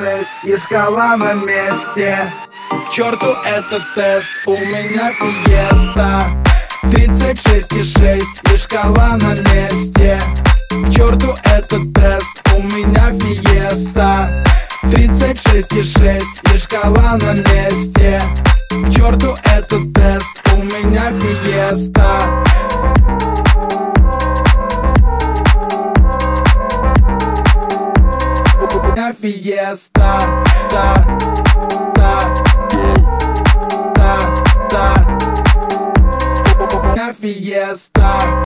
6, и шкала на месте. К черту этот тест, у меня фиеста 36,6 и шкала на месте. К черту этот тест, у меня фиеста 36,6 и шкала на месте. К черту этот тест, у меня фиеста. У меня фиеста, у меня фиеста.